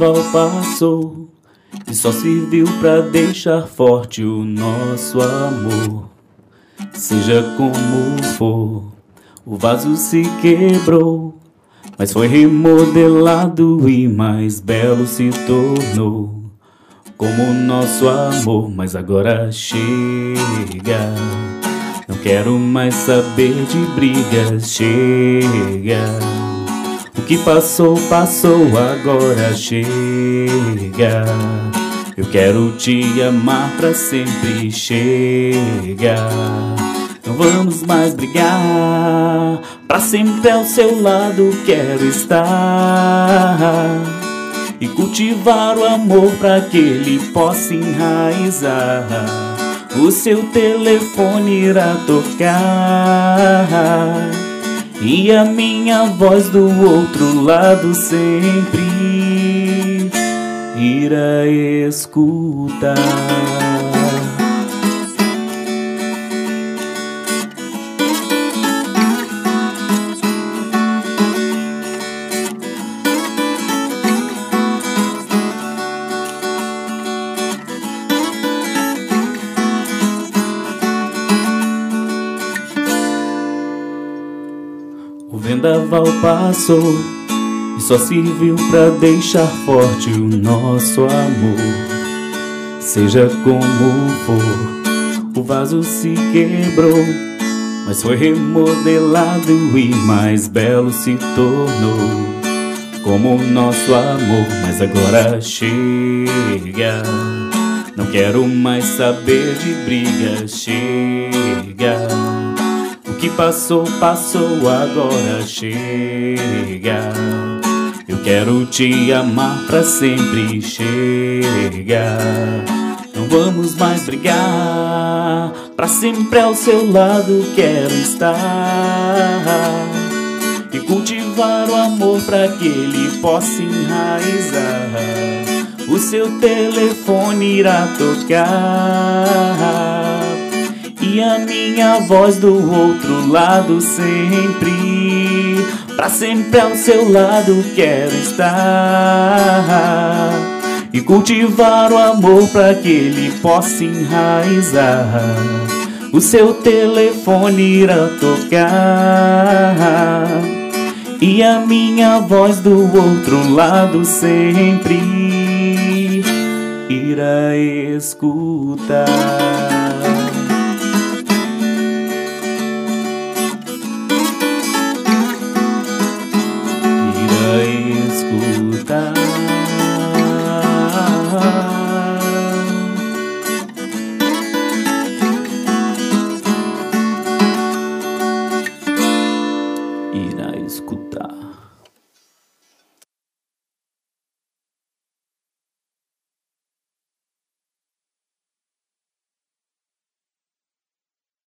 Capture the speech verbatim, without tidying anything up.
vendaval passou e só serviu pra deixar forte o nosso amor. Seja como for, o vaso se quebrou, mas foi remodelado e mais belo se tornou. Como o nosso amor, mas agora chega. Não quero mais saber de brigas, chega. O que passou, passou, agora chega. Eu quero te amar pra sempre, chega. Não vamos mais brigar, pra sempre ao seu lado quero estar e cultivar o amor pra que ele possa enraizar. O seu telefone irá tocar e a minha voz do outro lado sempre irá escutar. O vendaval passou e só serviu pra deixar forte o nosso amor. Seja como for, o vaso se quebrou, mas foi remodelado e mais belo se tornou. Como o nosso amor, mas agora chega. Não quero mais saber de briga, chega. O que passou, passou, agora chega. Eu quero te amar pra sempre, chega. Não vamos mais brigar, pra sempre ao seu lado quero estar e cultivar o amor pra que ele possa enraizar. O seu telefone irá tocar e a minha voz do outro lado sempre, pra sempre ao seu lado quero estar e cultivar o amor pra que ele possa enraizar. O seu telefone irá tocar e a minha voz do outro lado sempre irá escutar. Escutar. Irá escutar.